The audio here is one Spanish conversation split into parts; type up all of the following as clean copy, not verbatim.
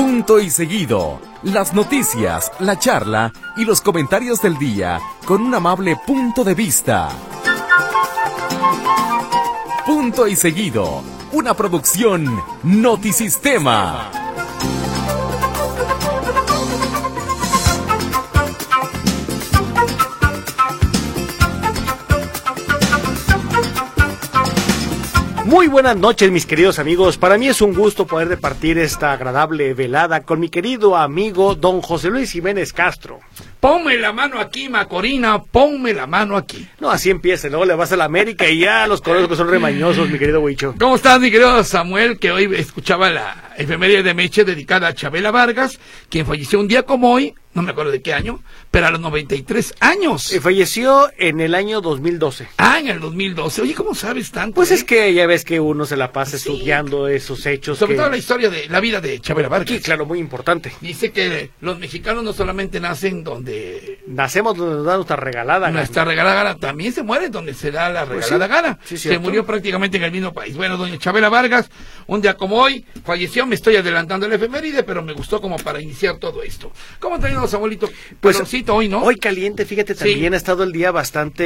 Punto y seguido. Las noticias, la charla y los comentarios del día con un amable punto de vista. Punto y seguido. Una producción Notisistema. Muy buenas noches, mis queridos amigos. Para mí es un gusto poder departir esta agradable velada con mi querido amigo don José Luis Jiménez Castro. Ponme la mano aquí, Macorina, ponme la mano aquí. No, así empieza, luego le vas a la América y ya los conozco, son remañosos, mi querido Huicho. ¿Cómo estás, mi querido Samuel? Que hoy escuchaba la efeméride de Meche dedicada a Chabela Vargas, quien falleció un día como hoy, no me acuerdo de qué año, pero a los 93 años. Falleció en el año 2012. Ah, en el 2012. Oye, ¿cómo sabes tanto? Pues es que ya ves que uno se la pasa estudiando esos hechos. Sobre todo la historia de la vida de Chabela Vargas. Sí, claro, muy importante. Dice que los mexicanos no solamente nacen donde... Nacemos donde nos da nuestra regalada gana. Nuestra regalada gana, también se muere donde se da la regalada gana. Sí, se murió prácticamente en el mismo país. Bueno, doña Chabela Vargas, un día como hoy, falleció. Me estoy adelantando el efeméride, pero me gustó como para iniciar todo esto. ¿Cómo han tenido, Samuelito? Pues hoy, ¿no? Hoy caliente, fíjate, también ha estado el día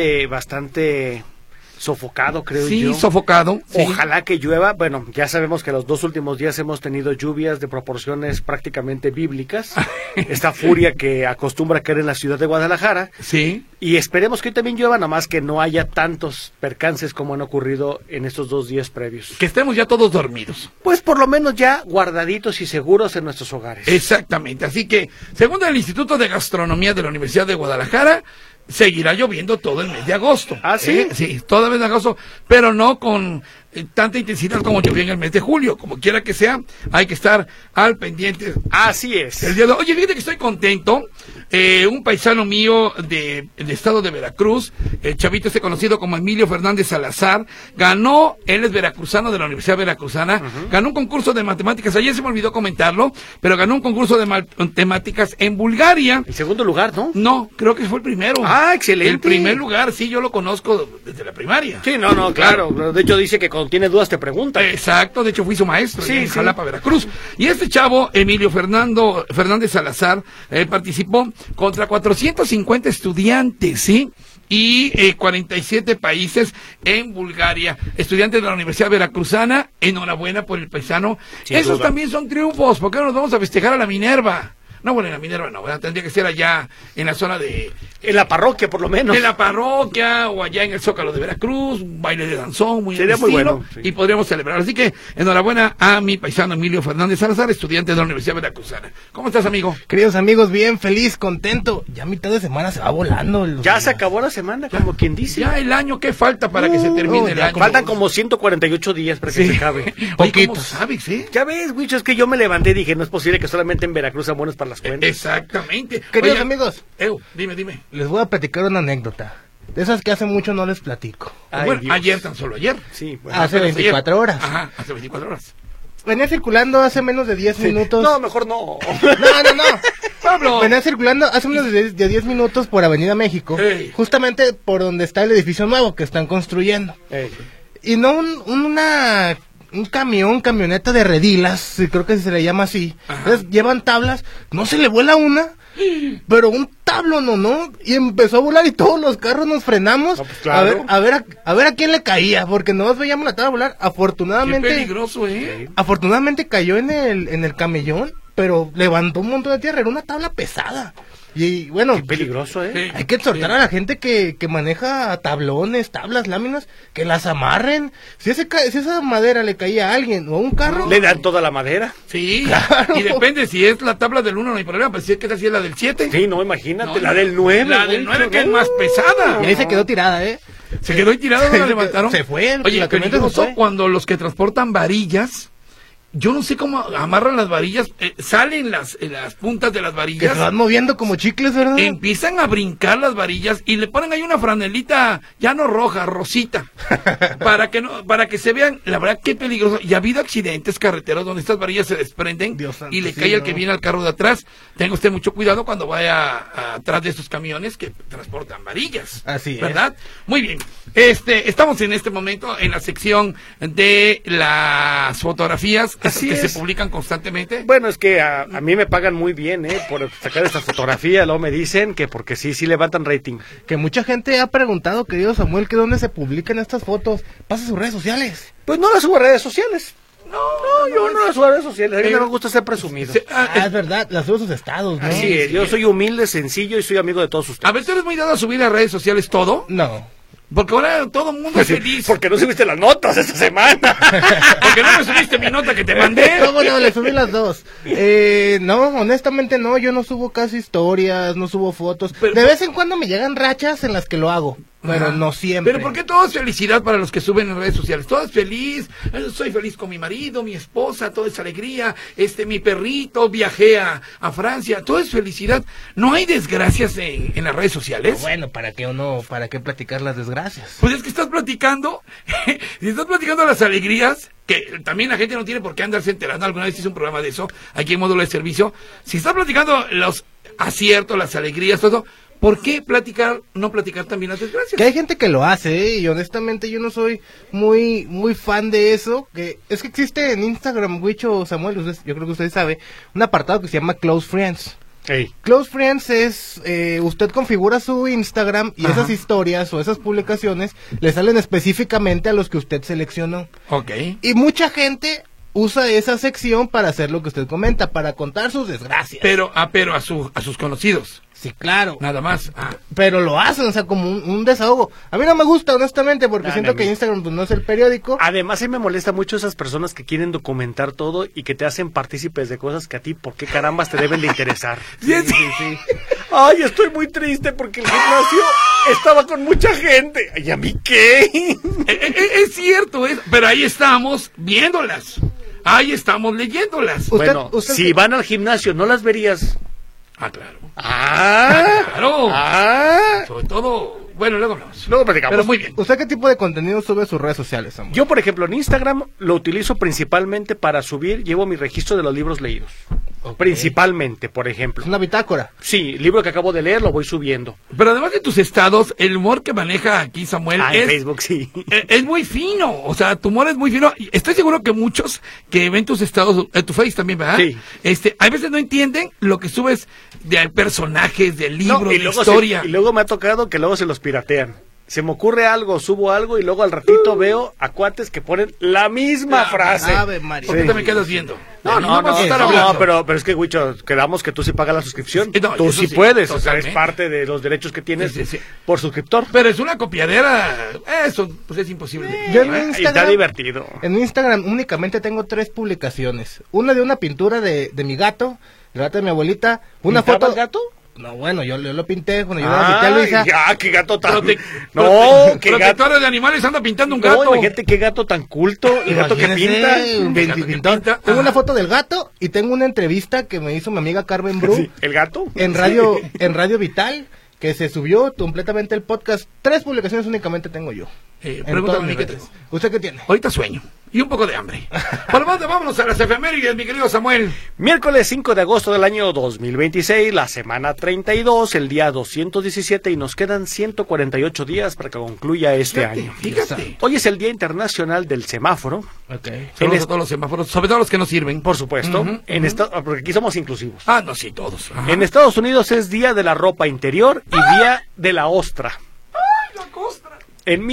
bastante sofocado, creo yo. Sí, sofocado. Ojalá que llueva. Bueno, ya sabemos que los 2 últimos días hemos tenido lluvias de proporciones prácticamente bíblicas. Esta furia que acostumbra caer en la ciudad de Guadalajara. Sí. Y esperemos que hoy también llueva, nada más que no haya tantos percances como han ocurrido en estos 2 días previos. Que estemos ya todos dormidos. Pues por lo menos ya guardaditos y seguros en nuestros hogares. Exactamente. Así que, según el Instituto de Gastronomía de la Universidad de Guadalajara, seguirá lloviendo todo el mes de agosto. ¿Ah, sí? Sí, todo el mes de agosto, pero no con tanta intensidad como llovió en el mes de julio. Como quiera que sea, hay que estar al pendiente. Así es. El día de... Oye, fíjate que estoy contento. Un paisano mío del estado de Veracruz, el chavito conocido como Emilio Fernández Salazar, ganó, él es veracruzano de la Universidad Veracruzana, ganó un concurso de matemáticas, ayer se me olvidó comentarlo, pero ganó un concurso de matemáticas en Bulgaria. El segundo lugar, ¿no? No, creo que fue el primero. Ah, excelente. El primer lugar, sí, yo lo conozco desde la primaria. Sí, no, claro. De hecho dice que cuando tiene dudas te pregunta. Exacto, de hecho fui su maestro en sí. Jalapa, Veracruz. Y este chavo, Emilio Fernández Salazar, participó contra 450 estudiantes, ¿sí? Y 47 países en Bulgaria. Estudiantes de la Universidad Veracruzana, enhorabuena por el paisano. Esos también son triunfos. ¿Por qué no nos vamos a festejar a la Minerva? No, bueno, en la Minerva no, ¿verdad? Tendría que ser allá en la zona de... En la parroquia, por lo menos. En la parroquia o allá en el Zócalo de Veracruz, un baile de danzón, sería muy bueno. Sí. Y podríamos celebrar. Así que, enhorabuena a mi paisano Emilio Fernández Salazar, estudiante de la Universidad Veracruzana. ¿Cómo estás, amigo? Queridos amigos, bien, feliz, contento. Ya mitad de semana se va volando. Ya se acabó la semana, como quien dice. Ya el año, ¿qué falta para que se termine el año? Faltan como 148 días para que se acabe. Oye, ¿cómo sabes, Ya ves, Wicho, es que yo me levanté y dije, no es posible que solamente en Veracruz sean buenos para las cuentas. Exactamente. Queridos amigos, dime. Les voy a platicar una anécdota. De esas que hace mucho no les platico. Bueno, ayer, tan solo ayer. Sí, bueno, hace 24 horas. Ajá, hace 24 horas. Venía circulando hace menos de 10 minutos. No, mejor no. No. Pablo. Venía circulando hace menos de 10 minutos por Avenida México. Hey. Justamente por donde está el edificio nuevo que están construyendo. Hey. Y no un camioneta de redilas, creo que se le llama así. Entonces llevan tablas, no se le vuela una, pero un tablón, ¿no? Y empezó a volar y todos los carros nos frenamos. No, pues claro. a ver a quién le caía, porque nomás veíamos la tabla volar. Afortunadamente. Qué peligroso, Afortunadamente cayó en el camellón, pero levantó un montón de tierra, era una tabla pesada. Y bueno, qué peligroso, hay que exhortar a la gente que maneja tablones, tablas, láminas, que las amarren. Si esa madera le caía a alguien o a un carro, le dan toda la madera. Sí, claro. Y depende, si es la tabla del 1 no hay problema, pero si es que esa sí es la del 7. Sí, no, imagínate, la del 9. La del 9 que es más pesada. Y ahí se quedó tirada, Se quedó ahí tirada, no la levantaron. Se fue. Oye, peligroso cuando los que transportan varillas, yo no sé cómo amarran las varillas, salen las puntas de las varillas. Que se van moviendo como chicles, ¿verdad? Empiezan a brincar las varillas y le ponen ahí una franelita, ya no roja, rosita, para que se vean. La verdad, qué peligroso. Y ha habido accidentes carreteros donde estas varillas se desprenden y le cae al que viene al carro de atrás. Tenga usted mucho cuidado cuando vaya atrás de estos camiones que transportan varillas. Así es. ¿Verdad? Muy bien. Estamos en este momento en la sección de las fotografías Así que es. se publican constantemente. Bueno, es que a mí me pagan muy bien, por sacar esta fotografía. Luego me dicen que porque sí levantan rating. Que mucha gente ha preguntado, querido Samuel, que dónde se publican estas fotos. Pasa a sus redes sociales. Pues no las subo a redes sociales. No, yo no las subo a redes sociales. A mí no me gusta ser presumido. Es verdad, las subo a sus estados, ¿no? Así es, yo soy humilde, sencillo y soy amigo de todos ustedes. A ver, ¿tú eres muy dado a subir a redes sociales todo? No. Porque ahora todo el mundo es feliz. Porque no subiste las notas esta semana. Porque no me subiste mi nota que te mandé. ¿Cómo no? Le subí las dos. No, honestamente no, yo no subo casi historias, no subo fotos. Pero- de vez en cuando me llegan rachas en las que lo hago, pero Ajá. no siempre. Pero ¿por qué todo es felicidad para los que suben en redes sociales? Todo es feliz, soy feliz con mi marido, mi esposa, todo es alegría, mi perrito, viajé a Francia, todo es felicidad. ¿No hay desgracias en las redes sociales? Bueno, ¿para qué platicar las desgracias? Pues es que estás platicando, si estás platicando las alegrías, que también la gente no tiene por qué andarse enterando. Alguna vez hice un programa de eso, aquí en Módulo de Servicio. Si estás platicando los aciertos, las alegrías, todo, ¿por qué no platicar también las desgracias? Que hay gente que lo hace, y honestamente yo no soy muy fan de eso. Que es que existe en Instagram, Huicho, Samuel, yo creo que usted sabe, un apartado que se llama Close Friends. Ey. Close Friends es, usted configura su Instagram y Ajá. esas historias o esas publicaciones le salen específicamente a los que usted seleccionó. Ok. Y mucha gente usa esa sección para hacer lo que usted comenta, para contar sus desgracias. Pero a sus conocidos, Sí, claro. nada más. Ah. Pero lo hacen, o sea, como un desahogo. A mí no me gusta, honestamente, porque No, siento no, que no. Instagram pues, no es el periódico. Además, sí me molesta mucho esas personas que quieren documentar todo y que te hacen partícipes de cosas que a ti, ¿por qué carambas te deben de interesar? Sí, sí. Ay, estoy muy triste porque el gimnasio estaba con mucha gente. ¿Y a mí qué? Es cierto, pero ahí estamos viéndolas. Ahí estamos leyéndolas. Usted- Si van al gimnasio, ¿no las verías? Ah, claro. Ah, Claro. ah. Sobre todo, bueno, luego hablamos. Luego platicamos. Pero muy bien. ¿Usted qué tipo de contenido sube a sus redes sociales, Samuel? Yo, por ejemplo, en Instagram lo utilizo principalmente para subir, llevo mi registro de los libros leídos. Ok. Principalmente, por ejemplo. Es una bitácora. Sí, libro que acabo de leer lo voy subiendo. Pero además de tus estados, el humor que maneja aquí Samuel Ah, en es, Facebook, sí. es muy fino. O sea, tu humor es muy fino. Y estoy seguro que muchos que ven tus estados, tu Face también, ¿verdad? Sí. A veces no entienden lo que subes de personajes, de libros, No, de luego historia. y luego me ha tocado que luego se los piratean. Se me ocurre algo, subo algo y luego al ratito veo a cuates que ponen la misma frase. Ave María. ¿Por qué te me quedas viendo? No, De mí no, vas a no, estar no, hablando. pero es que, Huicho, quedamos que tú sí pagas la suscripción. No, Tú eso sí sí, puedes, o sea, totalmente. es parte de los derechos que tienes Sí, sí, sí. por suscriptor. Pero es una copiadera. Eso pues es imposible. Yo en Y está Instagram, divertido. en Instagram únicamente tengo 3 publicaciones. Una de una pintura de mi gato, el gato de mi abuelita. Una ¿Pintaba foto. el gato? No, bueno, yo lo pinté cuando yo era mi tía Luisa. Ya, qué gato tan... Prote- No, qué gato... Protectora de animales anda pintando un No, gato. imagínate qué gato tan culto, el gato que pinta. Imagínese, un El gato que pintor. pinta. Tengo Ajá. una foto del gato y tengo una entrevista que me hizo mi amiga Carmen Bru Sí, ¿el gato? en Radio Vital, que se subió completamente el podcast. 3 publicaciones únicamente tengo yo. En Pregúntame todas a mí mis qué redes. tengo. ¿Usted qué tiene? Ahorita sueño. Y un poco de hambre. Por lo tanto, vámonos a las efemérides, mi querido Samuel. Miércoles 5 de agosto del año 2026, la semana 32, el día 217 y nos quedan 148 días para que concluya este año. Fíjate. Hoy es el Día Internacional del Semáforo, Okay. Saludos a todos los semáforos, sobre todo los que no sirven. por supuesto, Ujú, porque aquí somos inclusivos. Ah, no, sí, todos. Ajá. En Estados Unidos es Día de la Ropa Interior y Día de la Ostra. La costra. En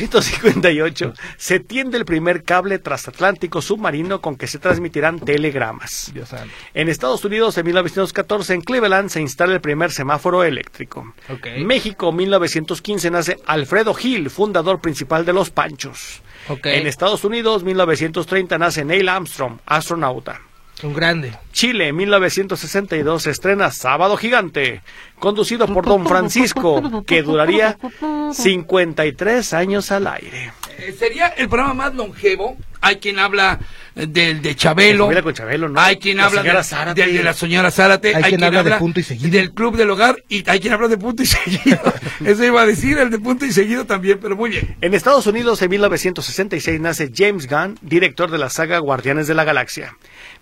1858 se tiende el primer cable transatlántico submarino con que se transmitirán telegramas. Dios santo. En Estados Unidos, en 1914, en Cleveland, se instala el primer semáforo eléctrico. Ok. México, 1915, nace Alfredo Gil, fundador principal de Los Panchos. Ok. En Estados Unidos, 1930, nace Neil Armstrong, astronauta. Un grande. Chile, en 1962, se estrena Sábado Gigante, conducido por Don Francisco, que duraría 53 años al aire. Sería el programa más longevo. Hay quien habla del de Chabelo. Familia con Chabelo, ¿no? Hay quien La habla señora del Zárate. de la señora Zárate. Hay quien habla de Punto y Seguido. Del Club del Hogar. Y hay quien habla de Punto y Seguido. Eso iba a decir, el de Punto y Seguido también, pero muy bien. En Estados Unidos, en 1966, nace James Gunn, director de la saga Guardianes de la Galaxia.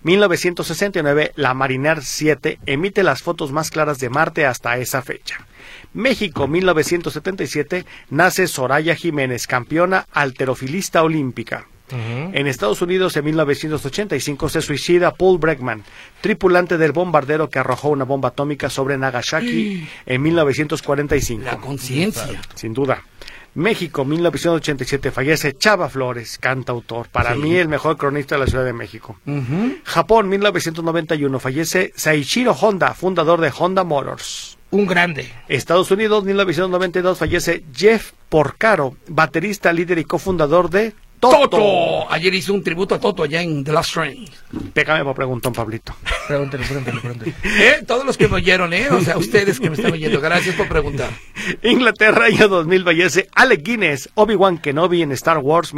1969, la Mariner 7 emite las fotos más claras de Marte hasta esa fecha. México, 1977, nace Soraya Jiménez, campeona halterofilista olímpica. En Estados Unidos, en 1985, se suicida Paul Breckman, tripulante del bombardero que arrojó una bomba atómica sobre Nagasaki en 1945. La conciencia. Sin duda. México, 1987, fallece Chava Flores, cantautor, para mí el mejor cronista de la Ciudad de México. Japón, 1991, fallece Seiichiro Honda, fundador de Honda Motors. Un grande. Estados Unidos, 1992, fallece Jeff Porcaro, baterista, líder y cofundador de Toto. Ayer hizo un tributo a Toto allá en The Last Train. Pégame por preguntón, Pablito. Pregúntale. Todos los que me oyeron, o sea, ustedes que me están oyendo, gracias por preguntar. Inglaterra, año 2000, fallece Alec Guinness, Obi-Wan Kenobi en Star Wars,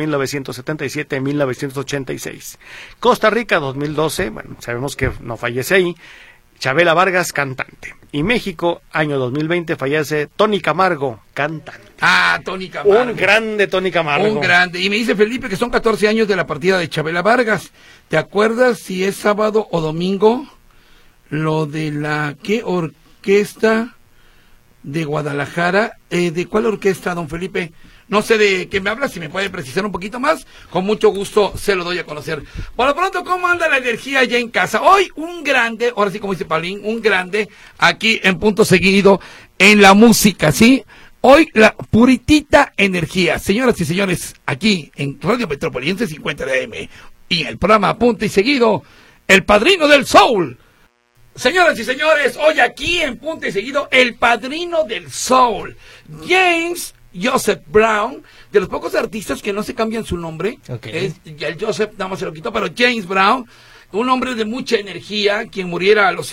1977-1986. Costa Rica, 2012, bueno, sabemos que no fallece ahí, Chabela Vargas, cantante. Y México, año 2020, fallece Tony Camargo, cantante. Tony Camargo. Un grande Tony Camargo. Un grande. Y me dice Felipe que son 14 años de la partida de Chabela Vargas. ¿Te acuerdas si es sábado o domingo lo de la qué orquesta de Guadalajara? ¿De cuál orquesta, don Felipe? No sé de qué me habla, si me puede precisar un poquito más, con mucho gusto se lo doy a conocer. Por lo pronto, ¿cómo anda la energía allá en casa? Hoy un grande, ahora sí como dice Paulín, un grande aquí en Punto Seguido en la música, ¿sí? Hoy la puritita energía. Señoras y señores, aquí en Radio Metropoliense 50 de AM y en el programa Punto y Seguido, el padrino del soul. Señoras y señores, hoy aquí en Punto y Seguido, el padrino del soul, James Joseph Brown, de los pocos artistas que no se cambian su nombre. Ya el Joseph nada más se lo quitó, pero James Brown, un hombre de mucha energía, quien muriera a los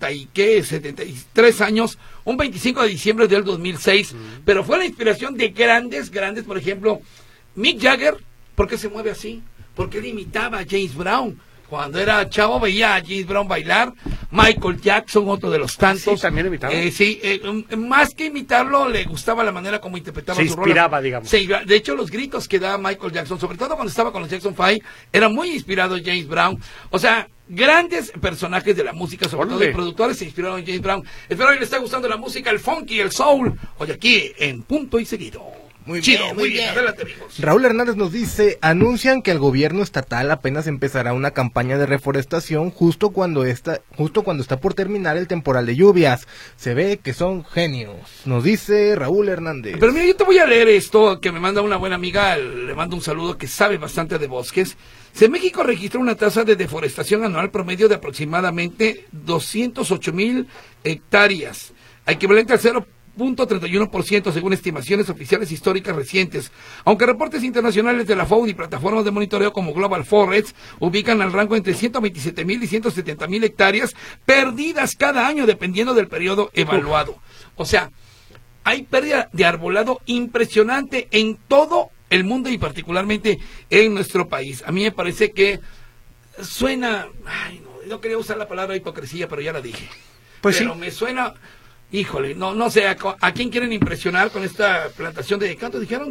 73 años, un 25 de diciembre del 2006, pero fue la inspiración de grandes, por ejemplo, Mick Jagger. ¿Por qué se mueve así? Porque él imitaba a James Brown. Cuando era chavo veía a James Brown bailar. Michael Jackson, otro de los tantos. Sí, también imitaba. Más que imitarlo, le gustaba la manera como interpretaba su rol. Se inspiraba, digamos. De hecho, los gritos que daba Michael Jackson, sobre todo cuando estaba con los Jackson 5, era muy inspirado en James Brown. O sea, grandes personajes de la música, sobre todo de productores, se inspiraron en James Brown. Espero que les esté gustando la música, el funky, el soul. Hoy aquí en Punto y Seguido. Muy bien. Adelante, amigos. Raúl Hernández nos dice, anuncian que el gobierno estatal apenas empezará una campaña de reforestación justo cuando está por terminar el temporal de lluvias. Se ve que son genios, nos dice Raúl Hernández. Pero mira, yo te voy a leer esto que me manda una buena amiga, le mando un saludo, que sabe bastante de bosques. México registra una tasa de deforestación anual promedio de aproximadamente 208,000 hectáreas, equivalente al 0.31% según estimaciones oficiales históricas recientes, aunque reportes internacionales de la FAO y plataformas de monitoreo como Global Forest ubican al rango entre 127,000 y 170,000 hectáreas perdidas cada año dependiendo del periodo evaluado. O sea, hay pérdida de arbolado impresionante en todo el mundo y particularmente en nuestro país. A mí me parece que suena, no quería usar la palabra hipocresía, pero ya la dije. Pero sí, me suena. Híjole, no sé, ¿a quién quieren impresionar con esta plantación de, ¿cuánto dijeron?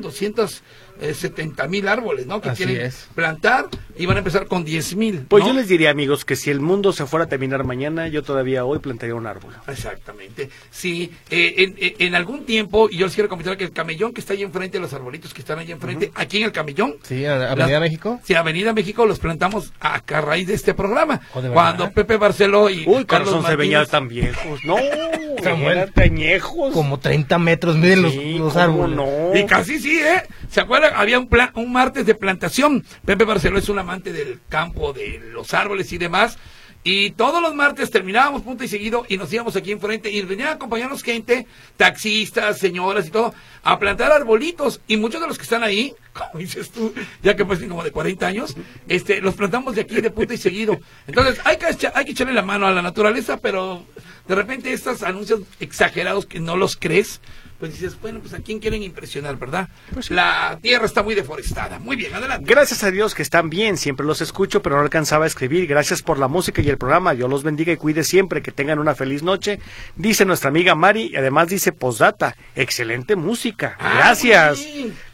270,000 árboles, ¿no? Que Así quieren es. plantar y van a empezar con 10,000. Pues ¿no? yo les diría, amigos, que si el mundo se fuera a terminar mañana, yo todavía hoy plantaría un árbol. Exactamente. Sí, en algún tiempo, y yo les quiero comentar que el camellón que está ahí enfrente, los arbolitos que están ahí enfrente, aquí en el camellón. Sí, Avenida México. Sí, Avenida México los plantamos a raíz de este programa. Cuando Pepe Barceló y Carlos Martínez tan viejos. No, Samuel, peñejos. Como 30 metros, miren los árboles. No. Y casi sí, ¿Se acuerdan? Había un martes de plantación. Pepe Barceló es un amante del campo, de los árboles y demás. Y todos los martes terminábamos Punto y Seguido y nos íbamos aquí enfrente y venían a acompañarnos gente, taxistas, señoras y todo, a plantar arbolitos. Y muchos de los que están ahí, como dices tú, ya que parecen como de 40 años, los plantamos de aquí de Punto y Seguido. Entonces hay que echarle la mano a la naturaleza, pero de repente estos anuncios exagerados que no los crees, pues dices, bueno, pues a quién quieren impresionar, ¿verdad? Pues la tierra está muy deforestada. Muy bien, adelante. Gracias a Dios que están bien, siempre los escucho, pero no alcanzaba a escribir. Gracias por la música y el programa. Dios los bendiga y cuide siempre, que tengan una feliz noche. Dice nuestra amiga Mari, y además dice postdata, excelente música. Gracias.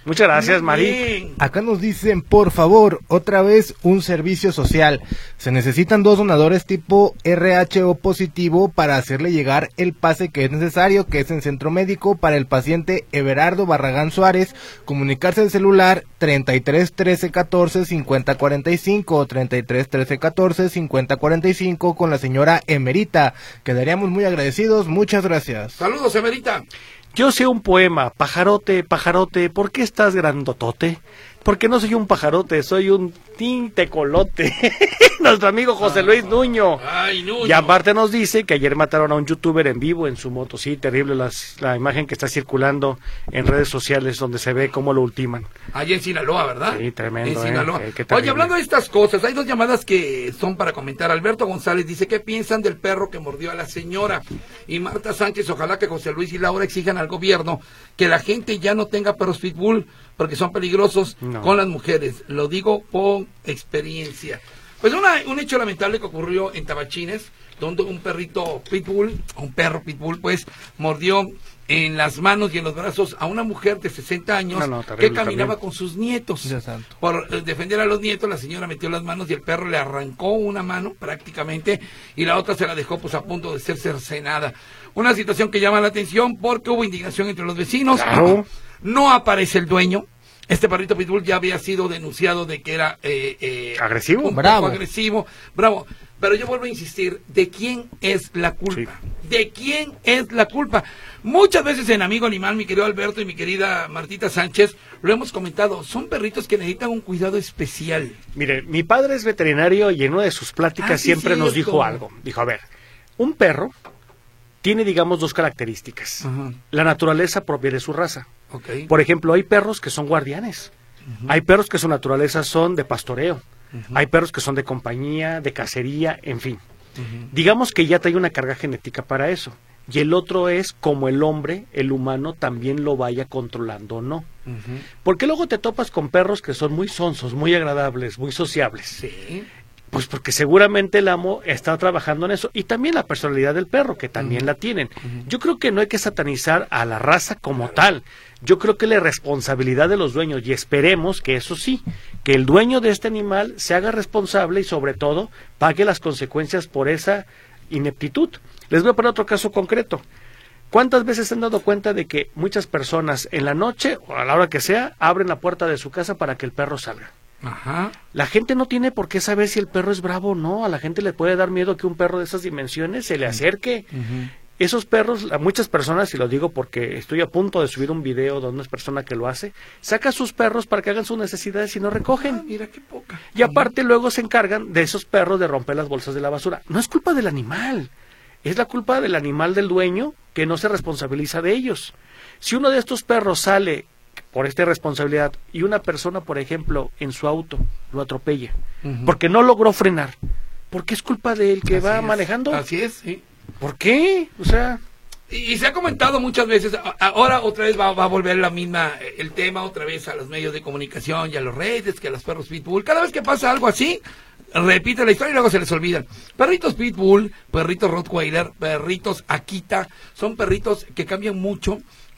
Muchas gracias, Mari. Bien. Acá nos dicen, por favor, otra vez un servicio social. Se necesitan 2 donadores tipo RHO positivo para hacerle llegar el pase que es necesario, que es en centro médico, para el paciente Everardo Barragán Suárez. Comunicarse al celular 33 13 14 50 45 o 33 13 14 50 45 con la señora Emerita. Quedaríamos muy agradecidos. Muchas gracias. Saludos, Emerita. Yo sé un poema, pajarote, pajarote, ¿por qué estás grandotote? Porque no soy un pajarote, soy un tintecolote. Nuestro amigo José Luis Nuño. Ay, Nuño. Y aparte nos dice que ayer mataron a un youtuber en vivo en su moto. Sí, terrible la imagen que está circulando en redes sociales donde se ve cómo lo ultiman. Allá en Sinaloa, ¿verdad? Sí, tremendo, En Sinaloa. qué terrible. Oye, hablando de estas cosas, hay 2 llamadas que son para comentar. Alberto González dice, ¿qué piensan del perro que mordió a la señora? Y Marta Sánchez, ojalá que José Luis y Laura exijan al gobierno que la gente ya no tenga perros pitbull porque son peligrosos con las mujeres. Lo digo por experiencia. Pues un hecho lamentable que ocurrió en Tabachines, donde un perrito pitbull, un perro pitbull, pues, mordió en las manos y en los brazos a una mujer de 60 años terrible, que caminaba también con sus nietos. Dios santo. Por defender a los nietos, la señora metió las manos y el perro le arrancó una mano prácticamente y la otra se la dejó pues a punto de ser cercenada. Una situación que llama la atención porque hubo indignación entre los vecinos. Claro. No aparece el dueño. Este perrito pitbull ya había sido denunciado de que era agresivo, un bravo. poco agresivo, bravo. Pero yo vuelvo a insistir, ¿de quién es la culpa? Sí. ¿De quién es la culpa? Muchas veces en Amigo Animal, mi querido Alberto y mi querida Martita Sánchez, lo hemos comentado, son perritos que necesitan un cuidado especial. Mire, mi padre es veterinario y en una de sus pláticas Sí, siempre nos cierto. dijo algo. Dijo, a ver, un perro tiene, digamos, 2 características. Ajá. La naturaleza propia de su raza. Okay. Por ejemplo, hay perros que son guardianes. Hay perros que su naturaleza son de pastoreo. Hay perros que son de compañía, de cacería, en fin. Digamos que ya trae una carga genética para eso. Y el otro es como el hombre, el humano, también lo vaya controlando o no. Porque luego te topas con perros que son muy sonsos, muy agradables, muy sociables. Sí. Pues porque seguramente el amo está trabajando en eso. Y también la personalidad del perro, que también la tienen. Yo creo que no hay que satanizar a la raza como tal. Yo creo que la responsabilidad de los dueños, y esperemos que eso sí, que el dueño de este animal se haga responsable y sobre todo pague las consecuencias por esa ineptitud. Les voy a poner otro caso concreto. ¿Cuántas veces se han dado cuenta de que muchas personas en la noche o a la hora que sea abren la puerta de su casa para que el perro salga? Ajá. La gente no tiene por qué saber si el perro es bravo o no. A la gente le puede dar miedo que un perro de esas dimensiones se le acerque. Esos perros, a muchas personas, y lo digo porque estoy a punto de subir un video donde una persona que lo hace, saca a sus perros para que hagan sus necesidades y no recogen. Mira qué poca. Y aparte luego se encargan de esos perros de romper las bolsas de la basura. No es culpa del animal, es la culpa del animal del dueño que no se responsabiliza de ellos. Si uno de estos perros sale por esta irresponsabilidad y una persona, por ejemplo, en su auto lo atropella, porque no logró frenar, ¿por qué es culpa del que va manejando? Así es, sí. ¿Por qué? O sea... Y se ha comentado muchas veces, ahora otra vez va a volver la misma, el tema otra vez a los medios de comunicación y a los redes, que a los perros pitbull. Cada vez que pasa algo así, repite la historia y luego se les olvidan. Perritos pitbull, perritos rottweiler, perritos akita, son perritos que cambian mucho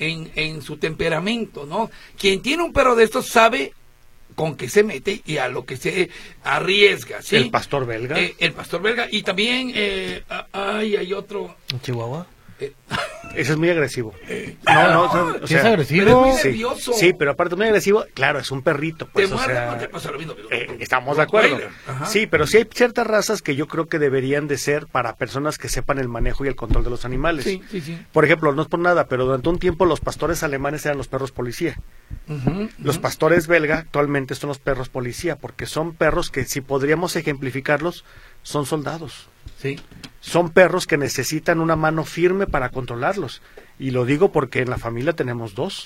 en su temperamento, ¿no? Quien tiene un perro de estos sabe con qué se mete y a lo que se arriesga, ¿sí? El pastor belga. El pastor belga y también, hay otro... ¿En Chihuahua? Ese es muy agresivo. O sea, es agresivo. Pero es muy Sí, nervioso. sí, pero aparte muy agresivo, claro, es un perrito. Pues, Te o muerde, sea, no te pasa lo mismo. estamos de acuerdo. Ajá. Sí, pero sí hay ciertas razas que yo creo que deberían de ser para personas que sepan el manejo y el control de los animales. Sí, sí, sí. Por ejemplo, no es por nada, pero durante un tiempo los pastores alemanes eran los perros policía. Los pastores belga actualmente son los perros policía, porque son perros que, si podríamos ejemplificarlos, son soldados. Sí. Son perros que necesitan una mano firme para controlarlos. Y lo digo porque en la familia tenemos 2.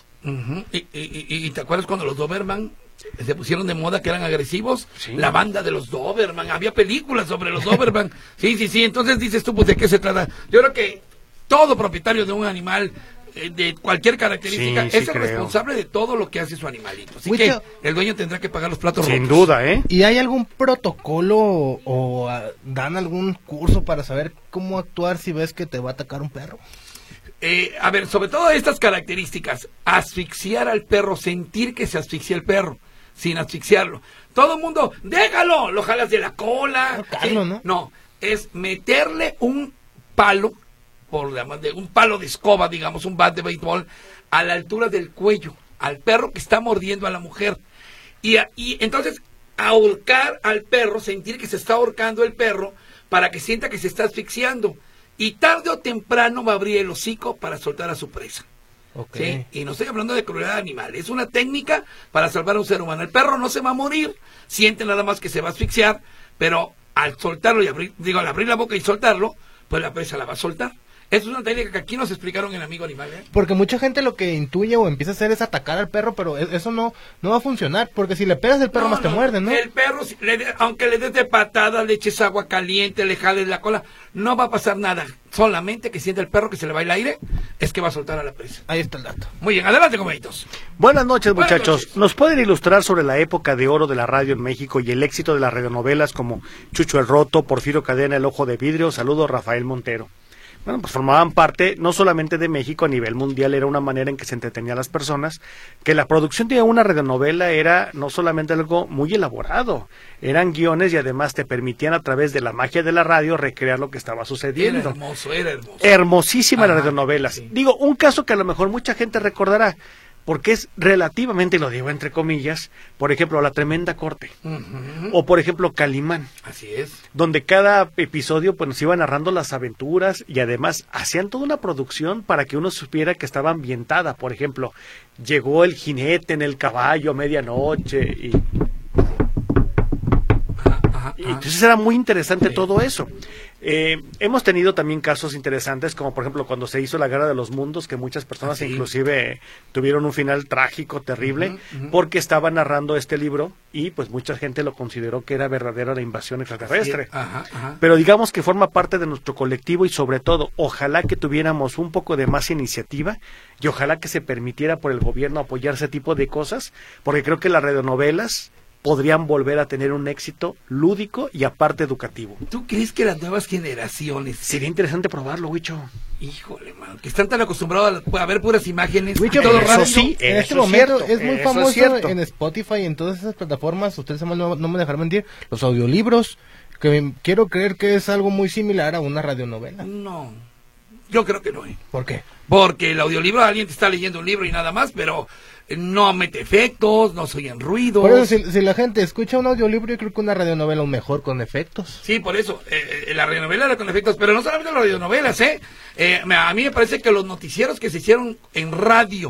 ¿Y te acuerdas cuando los Doberman se pusieron de moda que eran agresivos? Sí. La banda de los Doberman, había películas sobre los Doberman. Sí, entonces dices tú, pues, ¿de qué se trata? Yo creo que todo propietario de un animal de cualquier característica Sí, es el creo. responsable de todo lo que hace su animalito. Así Mucho- que el dueño tendrá que pagar los platos Sin rotos. duda, ¿eh? ¿Y hay algún protocolo o dan algún curso para saber cómo actuar si ves que te va a atacar un perro? a ver, sobre todo estas características, asfixiar al perro, sentir que se asfixia el perro, sin asfixiarlo. Todo el mundo, déjalo, lo jalas de la cola. ¿no? No, es meterle un palo, un palo de escoba, digamos, un bat de béisbol, a la altura del cuello, al perro que está mordiendo a la mujer. Y entonces, ahorcar al perro, sentir que se está ahorcando el perro, para que sienta que se está asfixiando. Y tarde o temprano va a abrir el hocico para soltar a su presa. Okay. ¿Sí? Y no estoy hablando de crueldad animal, es una técnica para salvar a un ser humano. El perro no se va a morir, siente nada más que se va a asfixiar, pero al soltarlo y al abrir la boca y soltarlo, pues la presa la va a soltar. Esa es una técnica que aquí nos explicaron en Amigo Animal, ¿eh? Porque mucha gente lo que intuye o empieza a hacer es atacar al perro, pero eso no va a funcionar, porque si le pegas el perro más te muerde, ¿no? El perro, aunque le des de patadas, le eches agua caliente, le jales la cola, no va a pasar nada. Solamente que siente el perro que se le va el aire, es que va a soltar a la presa. Ahí está el dato. Muy bien, adelante, comeditos. Buenas noches, muchachos. Buenas noches. ¿Nos pueden ilustrar sobre la época de oro de la radio en México y el éxito de las radionovelas como Chucho el Roto, Porfirio Cadena, El Ojo de Vidrio? Saludos, Rafael Montero. Bueno, pues formaban parte no solamente de México, a nivel mundial era una manera en que se entretenía a las personas, que la producción de una radionovela era no solamente algo muy elaborado, eran guiones y además te permitían a través de la magia de la radio recrear lo que estaba sucediendo. Era hermoso. Hermosísima la Ajá, radionovela. sí. Digo, un caso que a lo mejor mucha gente recordará, porque es relativamente, y lo digo entre comillas, por ejemplo, La Tremenda Corte, o por ejemplo, Calimán, Así es. donde cada episodio pues nos iba narrando las aventuras y además hacían toda una producción para que uno supiera que estaba ambientada. Por ejemplo, llegó el jinete en el caballo a medianoche y entonces era muy interesante todo eso. Hemos tenido también casos interesantes, como por ejemplo cuando se hizo la Guerra de los Mundos, que muchas personas inclusive tuvieron un final trágico, terrible, porque estaba narrando este libro y pues mucha gente lo consideró que era verdadera la invasión extraterrestre. Pero digamos que forma parte de nuestro colectivo y sobre todo, ojalá que tuviéramos un poco de más iniciativa y ojalá que se permitiera por el gobierno apoyar ese tipo de cosas, porque creo que las radionovelas podrían volver a tener un éxito lúdico y aparte educativo. ¿Tú crees que las nuevas generaciones... Sería interesante probarlo, Huicho. Híjole, mano, que están tan acostumbrados a ver puras imágenes. Huicho, todo pero radio. eso sí, en este eso momento cierto, es muy eso famoso cierto. en Spotify y en todas esas plataformas, ustedes no me dejarán mentir, los audiolibros, que quiero creer que es algo muy similar a una radionovela. No, yo creo que no. ¿Por qué? Porque el audiolibro, alguien te está leyendo un libro y nada más, pero no mete efectos, no se oyen ruidos. Por eso, si la gente escucha un audiolibro, yo creo que una radionovela es mejor con efectos. Sí, por eso, la radionovela era con efectos, pero no solamente las radionovelas, a mí me parece que los noticieros que se hicieron en radio,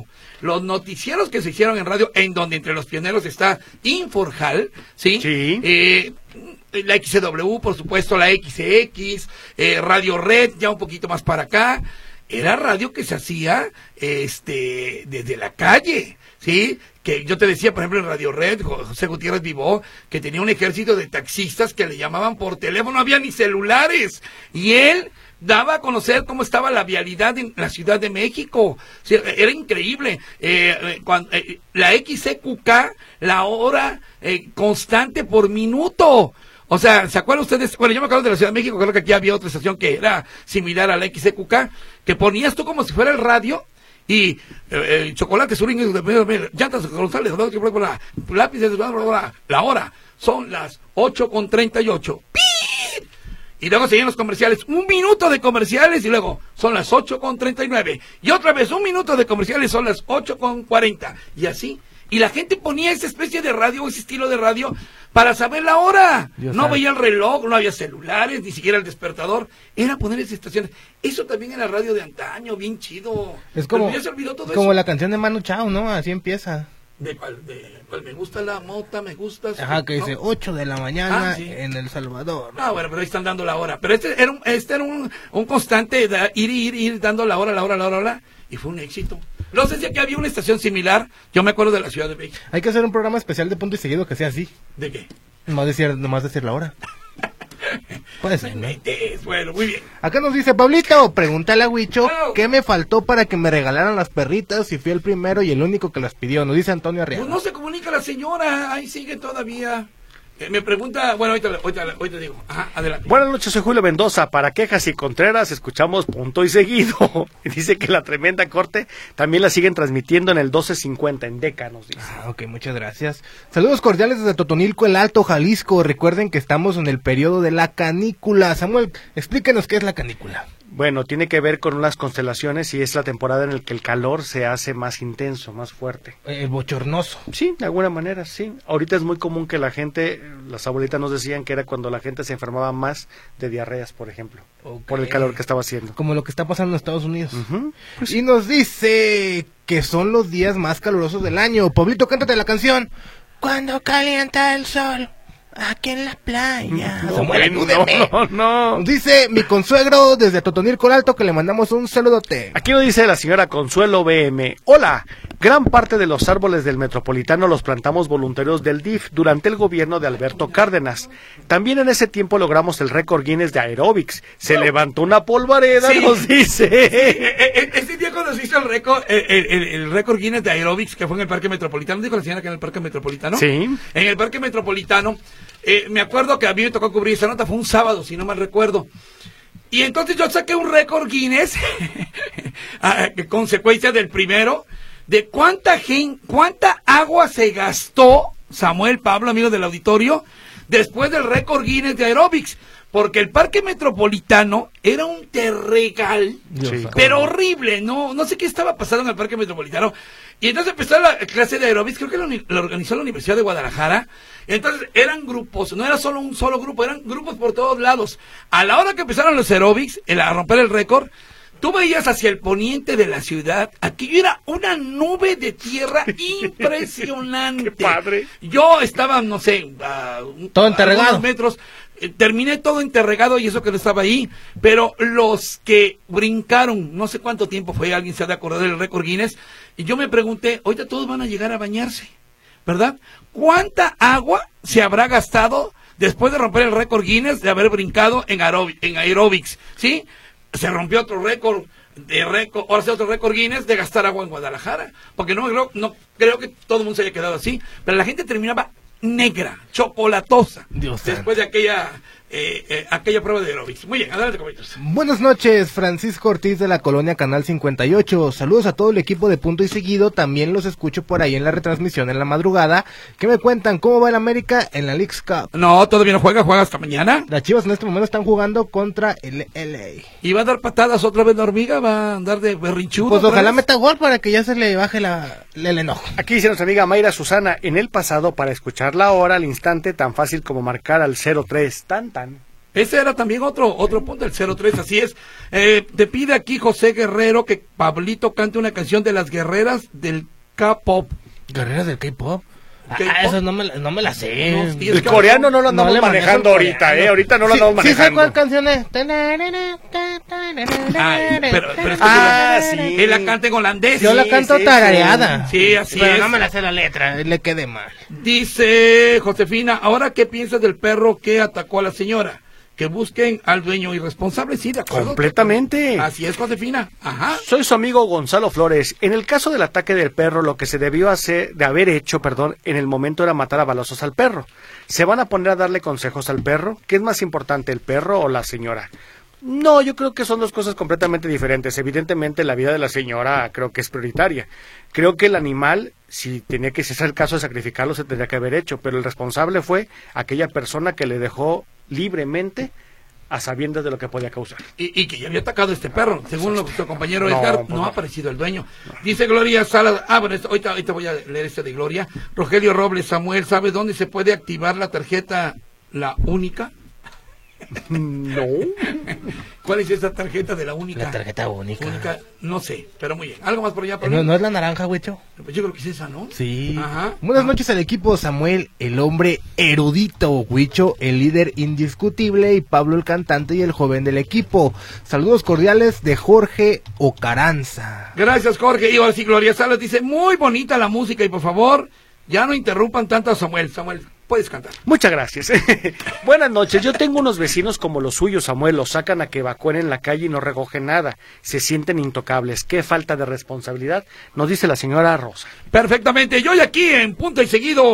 en donde entre los pioneros está Inforjal, ¿sí? Sí. La XCW, por supuesto, la XX, Radio Red, ya un poquito más para acá, era radio que se hacía desde la calle, ¿sí? Que yo te decía, por ejemplo, en Radio Red, José Gutiérrez Vivó, que tenía un ejército de taxistas que le llamaban por teléfono, no había ni celulares, y él daba a conocer cómo estaba la vialidad en la Ciudad de México. Sí, era increíble. La XCQK, la hora constante por minuto. O sea, ¿se acuerdan ustedes? Bueno, yo me acuerdo de la Ciudad de México, creo que aquí había otra estación que era similar a la XCQK, que ponías tú como si fuera el radio y chocolate, suringos, llantas, González, lápices, la hora, son las 8:38. ¡Pi! Y luego seguían los comerciales, 1 minuto de comerciales y luego son las 8:39. Y otra vez 1 minuto de comerciales, son las 8:40. Y así. Y la gente ponía esa especie de radio, ese estilo de radio, para saber la hora. No veía el reloj, no había celulares, ni siquiera el despertador. Era poner esas estaciones. Eso también era radio de antaño, bien chido. Es como, ya se olvidó todo como eso. la canción de Manu Chao, ¿no? Así empieza. ¿De cuál? Me gusta la mota, me gusta... Ajá, que dice 8 de la mañana sí. en El Salvador. Ah, bueno, pero ahí están dando la hora. Pero este era un constante de ir dando la hora. Y fue un éxito. No sé si aquí había una estación similar. Yo me acuerdo de la Ciudad de México. Hay que hacer un programa especial de Punto y Seguido que sea así. ¿De qué? Nomás decir la hora. Puede ser, ¿no? Bueno, muy bien. Acá nos dice Pablito, pregúntale a Huicho Wow. qué me faltó para que me regalaran las perritas si fui el primero y el único que las pidió. Nos dice Antonio Arriaga. Pues no se comunica la señora. Ahí sigue todavía. Me pregunta, bueno, ahorita digo. Ajá, adelante. Buenas noches, soy Julio Mendoza. Para quejas y contreras, escuchamos Punto y Seguido. Y dice que la tremenda corte también la siguen transmitiendo en el 1250 en Deca, nos dice. Ok, muchas gracias. Saludos cordiales desde Totonilco, el Alto, Jalisco. Recuerden que estamos en el periodo de la canícula. Samuel, explíquenos qué es la canícula. Bueno, tiene que ver con unas constelaciones y es la temporada en la que el calor se hace más intenso, más fuerte. Bochornoso. Sí, de alguna manera, sí. Ahorita es muy común que la gente, las abuelitas nos decían que era cuando la gente se enfermaba más de diarreas, por ejemplo, por el calor que estaba haciendo. Como lo que está pasando en Estados Unidos. Pues y nos dice que son los días más calurosos del año. Pablito, cántate la canción. Cuando calienta el sol. Aquí en la playa. No. Dice mi consuegro desde Totonilco el Alto que le mandamos un saludote. Aquí nos dice la señora Consuelo BM. Hola, gran parte de los árboles del Metropolitano los plantamos voluntarios del DIF durante el gobierno de Alberto Cárdenas. También en ese tiempo logramos el récord Guinness de aeróbics. Se levantó una polvareda, sí, nos dice. Este día cuando se hizo el récord Guinness de aeróbics, que fue en el Parque Metropolitano, dijo la señora que en el Parque Metropolitano. Sí. En el Parque Metropolitano. Me acuerdo que a mí me tocó cubrir esa nota, fue un sábado, si no mal recuerdo. Y entonces yo saqué un récord Guinness, consecuencia del primero, de cuánta agua se gastó, Samuel, Pablo, amigos del auditorio, después del récord Guinness de aeróbics. Porque el Parque Metropolitano era un terregal, sí, pero horrible, no sé qué estaba pasando en el Parque Metropolitano. Y entonces empezó la clase de aeróbics, creo que lo organizó la Universidad de Guadalajara. Entonces eran grupos, no era solo un solo grupo, eran grupos por todos lados. A la hora que empezaron los aeróbics, a romper el récord, tú veías hacia el poniente de la ciudad, aquello era una nube de tierra impresionante. ¡Qué padre! Yo estaba, no sé, todo enterregado. Metros, terminé todo enterregado y eso que no estaba ahí, pero los que brincaron, no sé cuánto tiempo fue, alguien se ha de acordar del récord Guinness, y yo me pregunté, ahorita todos van a llegar a bañarse, ¿verdad? ¿Cuánta agua se habrá gastado después de romper el récord Guinness de haber brincado en aeróbics? ¿Sí? Se rompió otro récord, ahora sí otro récord Guinness de gastar agua en Guadalajara, porque no creo que todo el mundo se haya quedado así, pero la gente terminaba negra, chocolatosa, después de aquella prueba de aeróbics. Muy bien, adelante, compañeros. Buenas noches, Francisco Ortiz de la colonia Canal 58. Saludos a todo el equipo de Punto y Seguido. También los escucho por ahí en la retransmisión en la madrugada. ¿Qué me cuentan? ¿Cómo va el América en la Leagues Cup? No, todavía no juega hasta mañana. Las Chivas en este momento están jugando contra el LA. ¿Y va a dar patadas otra vez la hormiga? ¿Va a andar de berrinchudo? Pues ojalá meta gol para que ya se le baje el enojo. Aquí dice nuestra amiga Mayra Susana, en el pasado para escuchar la hora al instante tan fácil como marcar al 03, tan. Ese era también otro punto, el 03, así es. Te pide aquí José Guerrero que Pablito cante una canción de las guerreras del K-pop. ¿Guerreras del K-pop? Eso no me la sé. No, el coreano no lo andamos manejando ahorita, ahorita no lo andamos manejando. ¿Sí sabes cuál canción es? Pero sí. Él la canta en holandés. Yo la canto tarareada. Sí, así pero es. no me la sé la letra, le quedé mal. Dice Josefina, ¿ahora qué piensas del perro que atacó a la señora? Que busquen al dueño irresponsable, sí, de acuerdo. Completamente. Así es, Josefina. Ajá. Soy su amigo Gonzalo Flores. En el caso del ataque del perro, lo que se debió haber hecho, en el momento era matar a balazos al perro. ¿Se van a poner a darle consejos al perro? ¿Qué es más importante, el perro o la señora? No, yo creo que son dos cosas completamente diferentes. Evidentemente la vida de la señora creo que es prioritaria. Creo que el animal, si tenía que ser el caso de sacrificarlo, se tendría que haber hecho, pero el responsable fue aquella persona que le dejó libremente a sabiendas de lo que podía causar. Y que ya había atacado a este perro, según nuestro compañero Edgar, no ha aparecido el dueño. Dice Gloria Salas, bueno, ahorita voy a leer este de Gloria. Rogelio Robles, Samuel, ¿sabe dónde se puede activar la tarjeta La Única? No. ¿Cuál es esa tarjeta de La Única? La tarjeta única. No sé, pero muy bien. ¿Algo más por allá? ¿No es la naranja, güecho? Pues yo creo que es esa, ¿no? Sí. Ajá. Buenas noches al equipo, Samuel, el hombre erudito, Huicho, el líder indiscutible, y Pablo, el cantante y el joven del equipo. Saludos cordiales de Jorge Ocaranza. Gracias, Jorge. Y ahora sí, Gloria Salas dice, muy bonita la música y por favor, ya no interrumpan tanto a Samuel. Samuel, puedes cantar. Muchas gracias. Buenas noches. Yo tengo unos vecinos como los suyos, Samuel. Los sacan a que evacúen en la calle y no recogen nada. Se sienten intocables. Qué falta de responsabilidad, nos dice la señora Rosa. Perfectamente. Yo hoy aquí en Punto y Seguido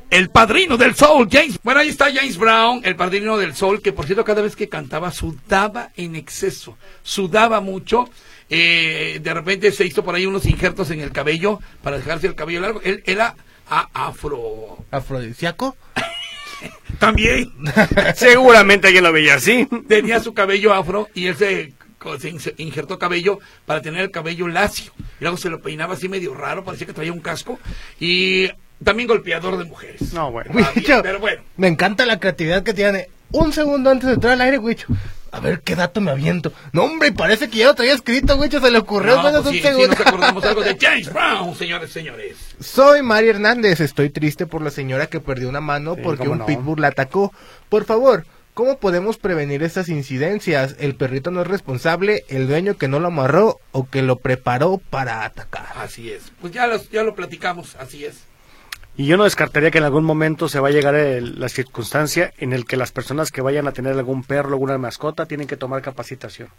el padrino del soul, James. Bueno, ahí está James Brown, el padrino del soul, que por cierto cada vez que cantaba sudaba en exceso, sudaba mucho. De repente se hizo por ahí unos injertos en el cabello para dejarse el cabello largo. Él era ¿Afrodisíaco? También Seguramente alguien lo veía así. tenía su cabello afro y él se injertó cabello para tener el cabello lacio. Y luego se lo peinaba así medio raro, parecía que traía un casco. Y también golpeador de mujeres. No, bueno. Huicho, Pero bueno. me encanta la creatividad que tiene. Un segundo antes de entrar al aire, Huicho. A ver qué dato me aviento. No, hombre, parece que ya lo traía escrito, Huicho. Se le ocurrió No, apenas pues un sí, segundo. nos acordamos algo de James Brown, señores. Soy Mari Hernández. Estoy triste por la señora que perdió una mano Sí, porque cómo un no. pitbull la atacó. Por favor, ¿cómo podemos prevenir estas incidencias? El perrito no es responsable, el dueño que no lo amarró o que lo preparó para atacar. Así es. Pues ya lo platicamos, así es. Y yo no descartaría que en algún momento se va a llegar la circunstancia en el que las personas que vayan a tener algún perro, alguna mascota, tienen que tomar capacitación.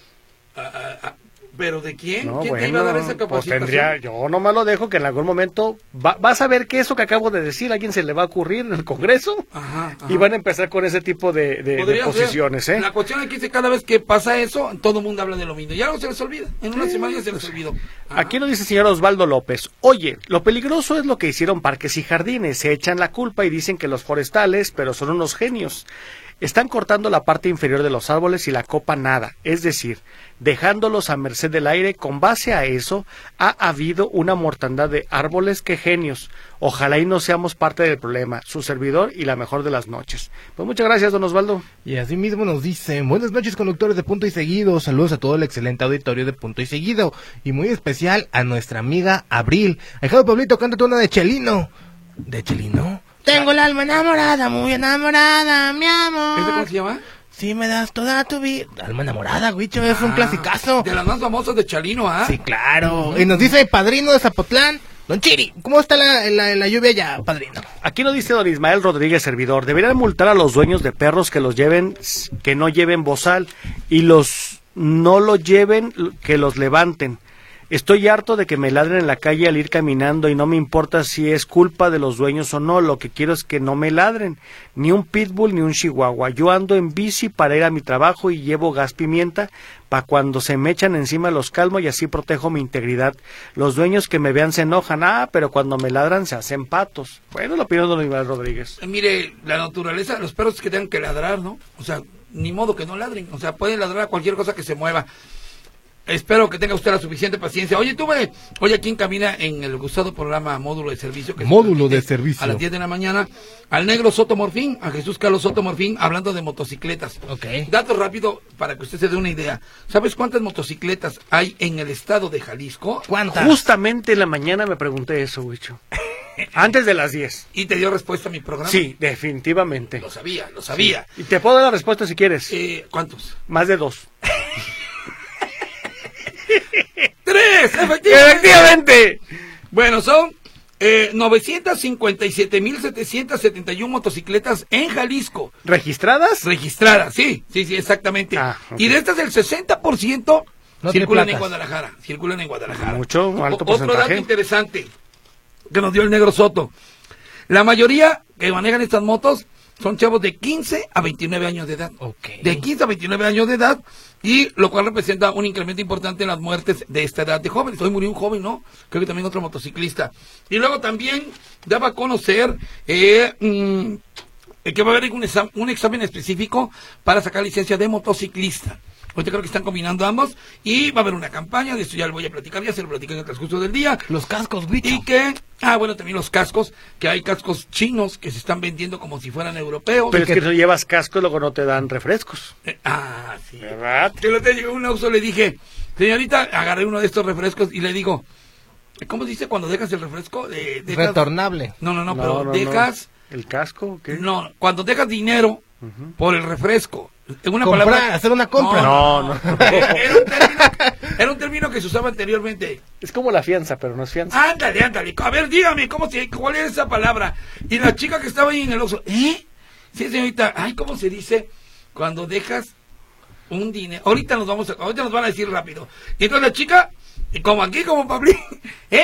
¿Pero de quién? No, ¿Quién te iba a dar esa pues capacitación? yo nomás lo dejo que en algún momento vas a ver que eso que acabo de decir a alguien se le va a ocurrir en el Congreso Ajá. y van a empezar con ese tipo de Podría posiciones, ser. ¿eh? La cuestión es que cada vez que pasa eso, todo el mundo habla de lo mismo. Ya no se les olvida. En una semana ya se les olvidó. Ajá. Aquí nos dice el señor Osvaldo López, oye, lo peligroso es lo que hicieron Parques y Jardines, se echan la culpa y dicen que los forestales, pero son unos genios. Están cortando la parte inferior de los árboles y la copa nada, es decir, dejándolos a merced del aire. Con base a eso, ha habido una mortandad de árboles. Que genios. Ojalá y no seamos parte del problema. Su servidor y la mejor de las noches. Pues muchas gracias, don Osvaldo. Y así mismo nos dicen, buenas noches conductores de Punto y Seguido, saludos a todo el excelente auditorio de Punto y Seguido, y muy especial a nuestra amiga Abril. Dejado Pablito, cántate una de Chelino. ¿De Chelino? Tengo el alma enamorada, muy enamorada, mi amor. ¿Este cómo se llama? Si me das toda tu vida. Alma enamorada, Huicho, es un clasicazo. De las más famosas de Chalino, ¿ah? Sí, claro. Y nos dice padrino de Zapotlán, don Chiri, ¿cómo está la lluvia ya, padrino? Aquí nos dice don Ismael Rodríguez, servidor, deberían multar a los dueños de perros que no lleven bozal, y los no lo lleven, que los levanten. Estoy harto de que me ladren en la calle al ir caminando y no me importa si es culpa de los dueños o no. Lo que quiero es que no me ladren, ni un pitbull ni un chihuahua. Yo ando en bici para ir a mi trabajo y llevo gas pimienta para cuando se me echan encima los calmo y así protejo mi integridad. Los dueños que me vean se enojan, pero cuando me ladran se hacen patos. Bueno, lo opinión de don Ismael Rodríguez. Mire, la naturaleza de los perros es que tengan que ladrar, ¿no? O sea, ni modo que no ladren. O sea, pueden ladrar a cualquier cosa que se mueva. Espero que tenga usted la suficiente paciencia. Oye, hoy aquí en cabina en el gustado programa Módulo de Servicio. Que Módulo de Servicio. A las 10 de la mañana, al negro Soto Morfín, a Jesús Carlos Soto Morfín, hablando de motocicletas. Ok. Datos rápido para que usted se dé una idea. ¿Sabes cuántas motocicletas hay en el estado de Jalisco? ¿Cuántas? Justamente en la mañana me pregunté eso, Huicho. Antes de las 10. ¿Y te dio respuesta a mi programa? Sí, definitivamente. Lo sabía. Sí. Y te puedo dar la respuesta si quieres. ¿Cuántos? Más de 2. 3, ¡Efectivamente! Bueno, son 957.771 motocicletas en Jalisco. ¿Registradas? Registradas, sí, exactamente. Ok. Y de estas el 60% No circulan tiene en placas. Guadalajara. Mucho, alto Otro porcentaje. dato interesante que nos dio el negro Soto. La mayoría que manejan estas motos son chavos de 15 a 29 años de edad. Ok. De 15 a 29 años de edad, y lo cual representa un incremento importante en las muertes de esta edad de jóvenes. Hoy murió un joven, ¿no? Creo que también otro motociclista. Y luego también daba a conocer que va a haber un examen específico para sacar licencia de motociclista. Ahorita creo que están combinando ambos y va a haber una campaña, de esto ya lo voy a platicar, ya se lo platican en el transcurso del día. Los cascos, Huicho. Y que, bueno, también los cascos, que hay cascos chinos que se están vendiendo como si fueran europeos. Pero es que no llevas casco y luego no te dan refrescos. Sí. ¿Verdad? Yo le llegó un auto, le dije, señorita, agarré uno de estos refrescos y le digo, ¿cómo se dice cuando dejas el refresco? Dejas... Retornable. No, pero dejas... ¿El casco o qué? No, cuando dejas dinero por el refresco. En una Comprar, palabra... hacer una compra. No. Era un término que se usaba anteriormente. Es como la fianza, pero no es fianza. Ándale. A ver, dígame, ¿cuál es esa palabra? Y la chica que estaba ahí en el Oxxo, Sí, señorita, ¿cómo se dice? Cuando dejas un dinero. Ahorita nos van a decir rápido. Y entonces la chica, como aquí, como Pablín,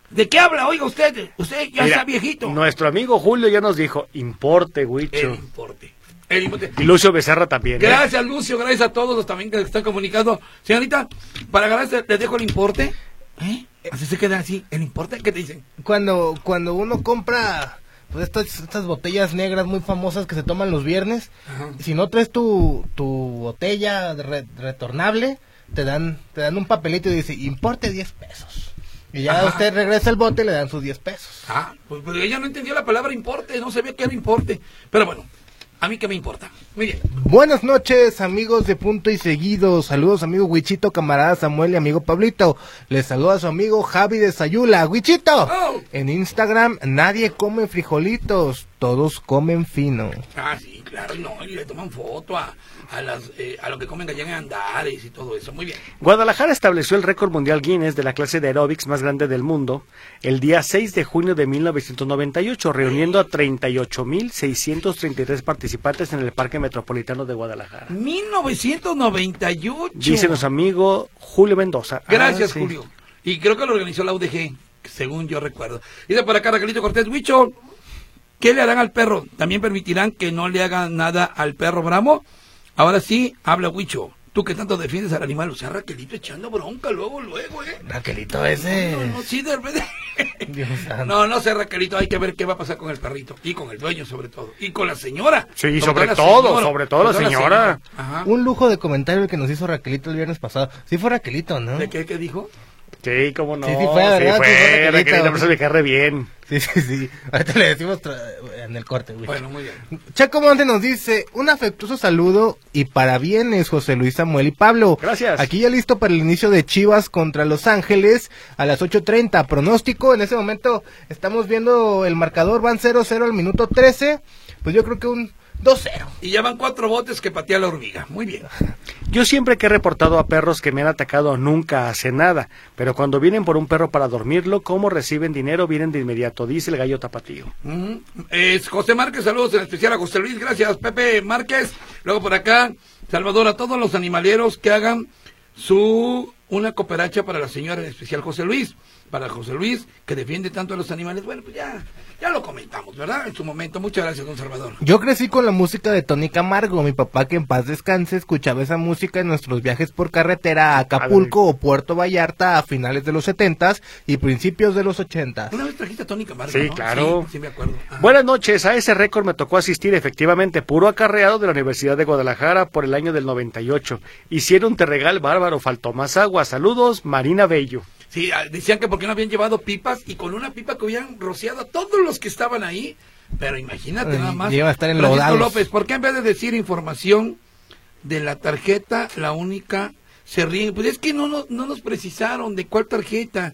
¿De qué habla? Oiga, usted ya está viejito. Nuestro amigo Julio ya nos dijo, importe, Huicho. El importe. Y Lucio Becerra también. Gracias, Lucio, gracias a todos los también que están comunicando. Señorita, para ganarse, les dejo el importe. Así se queda así, el importe, ¿qué te dicen? Cuando uno compra pues estas botellas negras muy famosas que se toman los viernes, si no traes tu botella retornable, te dan un papelito y dice, importe 10 pesos. Y ya usted regresa el bote y le dan sus 10 pesos. Pues ella no entendió la palabra importe, no sabía qué era importe. Pero bueno, a mí qué me importa. Muy bien. Buenas noches, amigos de Punto y Seguido. Saludos, amigo Huichito, camarada Samuel y amigo Pablito. Les saluda a su amigo Javi de Sayula. ¡Huichito! Oh. En Instagram, nadie come frijolitos, todos comen fino. Sí, claro, no, y le toman foto a lo que comen allá en Andares y todo eso. Muy bien. Guadalajara estableció el récord mundial Guinness de la clase de aeróbics más grande del mundo el día 6 de junio de 1998, reuniendo a 38,633 participantes en el Parque Metropolitano de Guadalajara. 1998. Dice nuestro amigo Julio Mendoza. Gracias, Julio. Y creo que lo organizó la UDG, según yo recuerdo. Dice por acá Raquelito Cortés, Huicho, ¿qué le harán al perro? ¿También permitirán que no le hagan nada al perro Bravo? Ahora sí, habla Huicho. Tú que tanto defiendes al animal, o sea, Raquelito echando bronca luego, Raquelito ese. No, sí, de repente. Dios santo. No sé, Raquelito, hay que ver qué va a pasar con el perrito. Y con el dueño, sobre todo. Y con la señora. Sí, sobre todo la señora. Ajá. Un lujo de comentario el que nos hizo Raquelito el viernes pasado. Sí fue Raquelito, ¿no? ¿De qué dijo? Sí, cómo no. Sí, fue, ¿verdad? Sí, fue Raquelito, por eso me cae re bien. Sí. Ahorita le decimos en el corte, güey. Bueno, muy bien. Chaco Monte nos dice, un afectuoso saludo y parabienes, José Luis, Samuel y Pablo. Gracias. Aquí ya listo para el inicio de Chivas contra Los Ángeles a las 8:30. Pronóstico, en ese momento estamos viendo el marcador, van 0-0 al minuto 13. Pues yo creo que un 2-0. Y ya van 4 botes que patea la hormiga. Muy bien. Yo siempre que he reportado a perros que me han atacado nunca hacen nada, pero cuando vienen por un perro para dormirlo, como reciben dinero, vienen de inmediato, dice el gallo tapatío. Es José Márquez, saludos en especial a José Luis, gracias Pepe Márquez. Luego por acá, Salvador, a todos los animaleros que hagan una cooperacha para la señora, en especial José Luis. Para José Luis, que defiende tanto a los animales. Bueno, pues ya lo comentamos, ¿verdad? En su momento. Muchas gracias, don Salvador. Yo crecí con la música de Tony Camargo. Mi papá, que en paz descanse, escuchaba esa música en nuestros viajes por carretera a Acapulco o Puerto Vallarta a finales de los 70s y principios de los 80s. Una vez trajiste a Tony Camargo, Sí, ¿no? claro. Sí, me acuerdo. Ajá. Buenas noches, a ese récord me tocó asistir efectivamente, puro acarreado de la Universidad de Guadalajara por el año del 98. Hicieron un terregal bárbaro, faltó más agua. Saludos, Marina Bello. Sí, decían que porque no habían llevado pipas y con una pipa que hubieran rociado a todos los que estaban ahí. Pero imagínate nada más. Iba a estar Francisco enlodados. López, ¿por qué en vez de decir información de la tarjeta, la única, se ríen? Pues es que no nos precisaron de cuál tarjeta.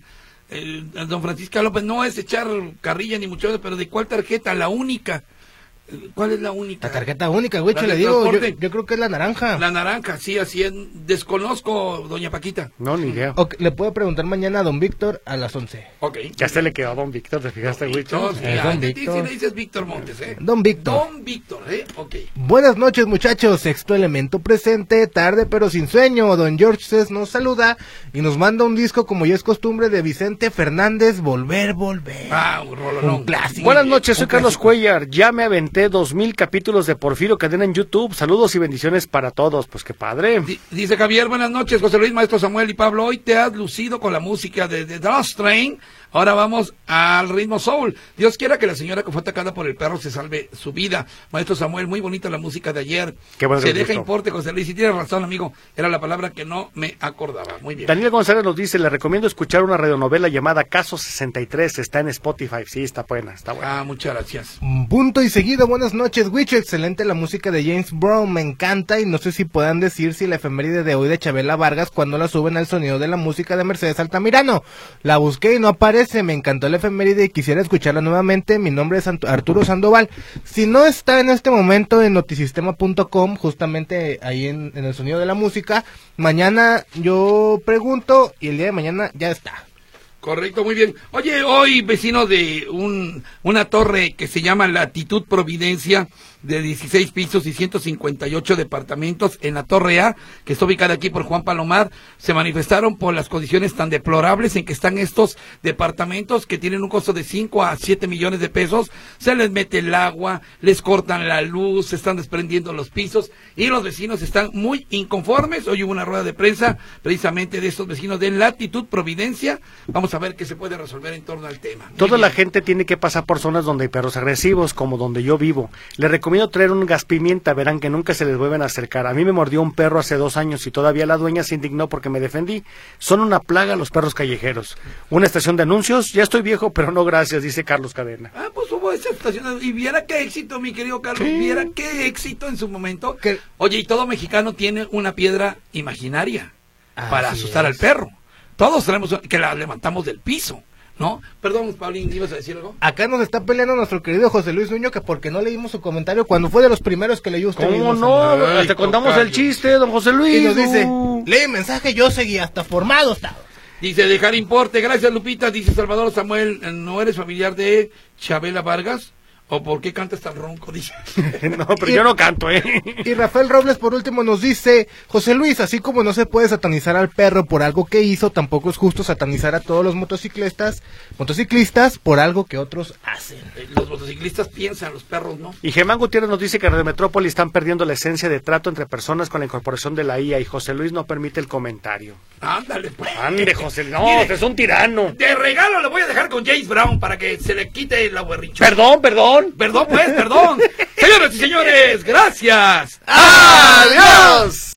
Don Francisco López, no es echar carrilla ni mucho, pero de cuál tarjeta, la única. ¿Cuál es la única? La tarjeta única, güey, La le de digo, transporte. yo creo que es la naranja. La naranja, sí, así es. Desconozco, doña Paquita. No, ni idea. Ok, le puedo preguntar mañana a don Víctor a las 11. Ok. Ya se le quedó a don Víctor, ¿te fijaste, Huicho? No, sí, Don a ti Víctor. sí le dices Víctor Montes, ¿eh? Don Víctor. Don Víctor, ok. Buenas noches, muchachos. Sexto elemento presente, tarde pero sin sueño. Don George Cés nos saluda y nos manda un disco, como ya es costumbre, de Vicente Fernández, Volver. Un rolonón. Un clásico. Buenas noches, soy Un Carlos clásico. Cuellar. Ya me aventé 2000 capítulos de Porfirio Cadena en YouTube. Saludos y bendiciones para todos. Pues qué padre. Dice Javier, buenas noches, José Luis, maestro Samuel y Pablo. Hoy te has lucido con la música de The Dust Train. Ahora vamos al ritmo soul. Dios quiera que la señora que fue atacada por el perro se salve su vida. Maestro Samuel, muy bonita la música de ayer. Qué bueno que se les deja gustó. importe, José Luis. Y tienes razón, amigo. Era la palabra que no me acordaba. Muy bien. Daniel González nos dice, le recomiendo escuchar una radionovela llamada Caso 63. Está en Spotify. Sí, está buena, está buena. Muchas gracias. Punto y seguido, buenas noches, Wicho. Excelente la música de James Brown, me encanta. Y no sé si puedan decir si la efeméride de hoy de Chabela Vargas, cuando la suben al sonido de la música de Mercedes Altamirano. La busqué y no aparece, me encantó la efeméride y quisiera escucharla nuevamente. Mi nombre es Arturo Sandoval. Si no está en este momento en notisistema.com, justamente ahí en el sonido de la música, mañana yo pregunto y el día de mañana ya está. Correcto, muy bien. Oye, hoy vecino de una torre que se llama Latitud Providencia, de 16 pisos y 158 departamentos en la Torre A, que está ubicada aquí por Juan Palomar, se manifestaron por las condiciones tan deplorables en que están estos departamentos que tienen un costo de 5 a 7 millones de pesos. Se les mete el agua, les cortan la luz, se están desprendiendo los pisos y los vecinos están muy inconformes. Hoy hubo una rueda de prensa precisamente de estos vecinos de Latitud Providencia. Vamos a ver qué se puede resolver en torno al tema. Toda la gente tiene que pasar por zonas donde hay perros agresivos, como donde yo vivo. Les recomiendo traer un gas pimienta, verán que nunca se les vuelven a acercar. A mí me mordió un perro hace 2 años y todavía la dueña se indignó porque me defendí. Son una plaga los perros callejeros. Una estación de anuncios, ya estoy viejo, pero no gracias, dice Carlos Cadena. Ah, pues hubo esa estación, y viera qué éxito, mi querido Carlos, Sí. viera qué éxito en su momento. ¿Qué? Oye, y todo mexicano tiene una piedra imaginaria para Así asustar es. al perro. Todos tenemos que la levantamos del piso, ¿no? Perdón, Paulín, ¿ibas a decir algo? Acá nos está peleando nuestro querido José Luis Nuño que porque no leímos su comentario cuando fue de los primeros que leyó usted. ¿Cómo mismo, no? señor. Ay, Te contamos tocayo. el chiste, don José Luis. Y nos dice, lee mensaje, yo seguí hasta formado estaba. Dice, dejar importe, gracias Lupita, dice Salvador Samuel, ¿no eres familiar de Chabela Vargas? ¿O por qué cantas tan ronco? Dice. No, pero yo no canto, Y Rafael Robles por último nos dice, José Luis, así como no se puede satanizar al perro por algo que hizo, tampoco es justo satanizar a todos los motociclistas por algo que otros hacen. Los motociclistas piensan, los perros no. Y Germán Gutiérrez nos dice que en Radio Metrópoli están perdiendo la esencia de trato entre personas con la incorporación de la IA y José Luis no permite el comentario. Ándale, pues. Ande, José, no, Mire, usted es un tirano. de regalo le voy a dejar con James Brown para que se le quite la berrincha. Perdón. Perdón, pues, perdón. Señoras y señores, gracias. ¡Adiós!